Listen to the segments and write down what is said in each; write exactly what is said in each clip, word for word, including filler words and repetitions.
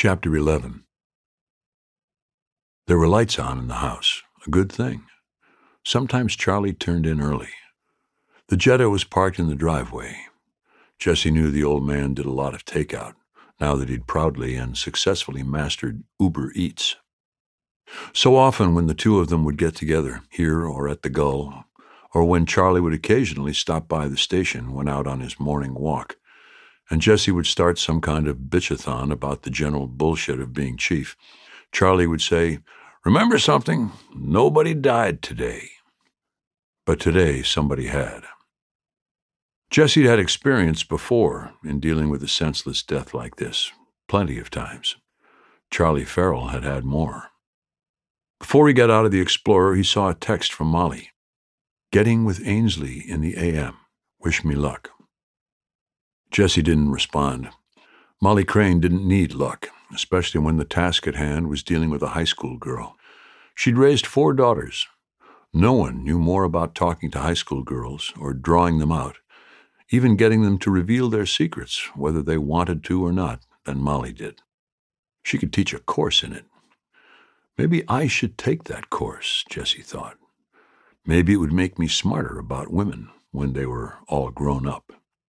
Chapter eleven. There were lights on in the house, a good thing. Sometimes Charlie turned in early. The Jetta was parked in the driveway. Jesse knew the old man did a lot of takeout, now that he'd proudly and successfully mastered Uber Eats. So often when the two of them would get together, here or at the Gull, or when Charlie would occasionally stop by the station when out on his morning walk, and Jesse would start some kind of bitch-a-thon about the general bullshit of being chief, Charlie would say, "Remember something? Nobody died today." But today, somebody had. Jesse had experience before in dealing with a senseless death like this, plenty of times. Charlie Farrell had had more. Before he got out of the Explorer, he saw a text from Molly. "Getting with Ainsley in the A M. Wish me luck." Jesse didn't respond. Molly Crane didn't need luck, especially when the task at hand was dealing with a high school girl. She'd raised four daughters. No one knew more about talking to high school girls or drawing them out, even getting them to reveal their secrets, whether they wanted to or not, than Molly did. She could teach a course in it. Maybe I should take that course, Jesse thought. Maybe it would make me smarter about women when they were all grown up.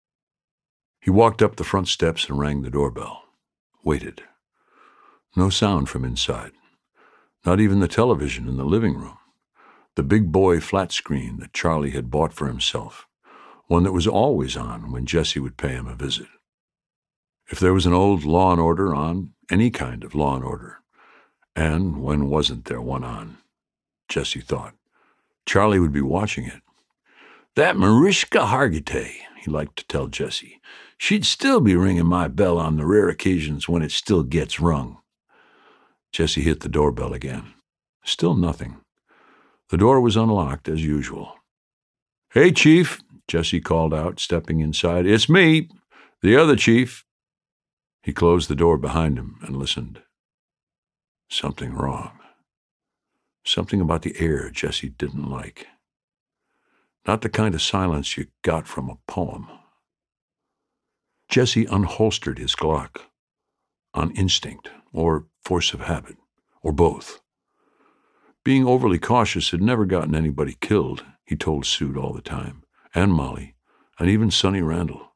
He walked up the front steps and rang the doorbell. Waited. No sound from inside. Not even the television in the living room. The big boy flat screen that Charlie had bought for himself. One that was always on when Jesse would pay him a visit. If there was an old Law and Order on, any kind of Law and Order. And when wasn't there one on? Jesse thought. Charlie would be watching it. "That Mariska Hargitay," he liked to tell Jesse. "She'd still be ringing my bell on the rare occasions when it still gets rung." Jesse hit the doorbell again. Still nothing. The door was unlocked as usual. "Hey, Chief," Jesse called out, stepping inside. "It's me, the other chief." He closed the door behind him and listened. Something wrong. Something about the air Jesse didn't like. Not the kind of silence you got from a poem. Jesse unholstered his Glock. On instinct, or force of habit, or both. Being overly cautious had never gotten anybody killed, he told Sude all the time, and Molly, and even Sonny Randall.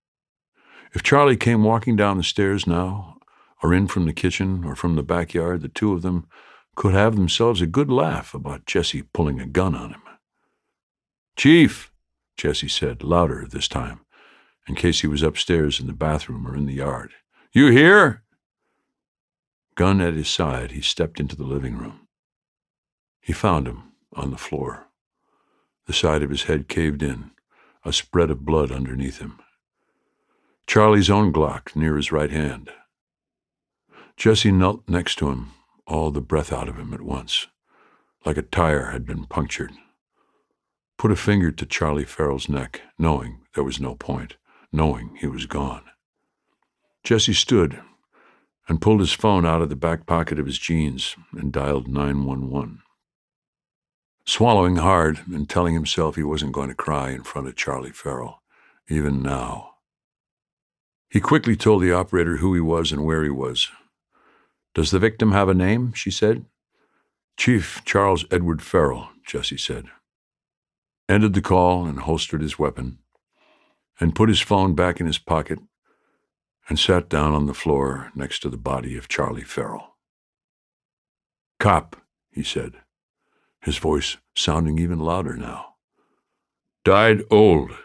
If Charlie came walking down the stairs now, or in from the kitchen or from the backyard, the two of them could have themselves a good laugh about Jesse pulling a gun on him. "Chief," Jesse said, louder this time, in case he was upstairs in the bathroom or in the yard. "You here?" Gun at his side, he stepped into the living room. He found him on the floor. The side of his head caved in, a spread of blood underneath him. Charlie's own Glock near his right hand. Jesse knelt next to him, all the breath out of him at once, like a tire had been punctured. Put a finger to Charlie Farrell's neck, knowing there was no point, knowing he was gone. Jesse stood and pulled his phone out of the back pocket of his jeans and dialed nine one one. Swallowing hard and telling himself he wasn't going to cry in front of Charlie Farrell, even now. He quickly told the operator who he was and where he was. "Does the victim have a name?" she said. "Chief Charles Edward Farrell," Jesse said. Ended the call and holstered his weapon, and put his phone back in his pocket, and sat down on the floor next to the body of Charlie Farrell. "Cop," he said, his voice sounding even louder now. "Died old,"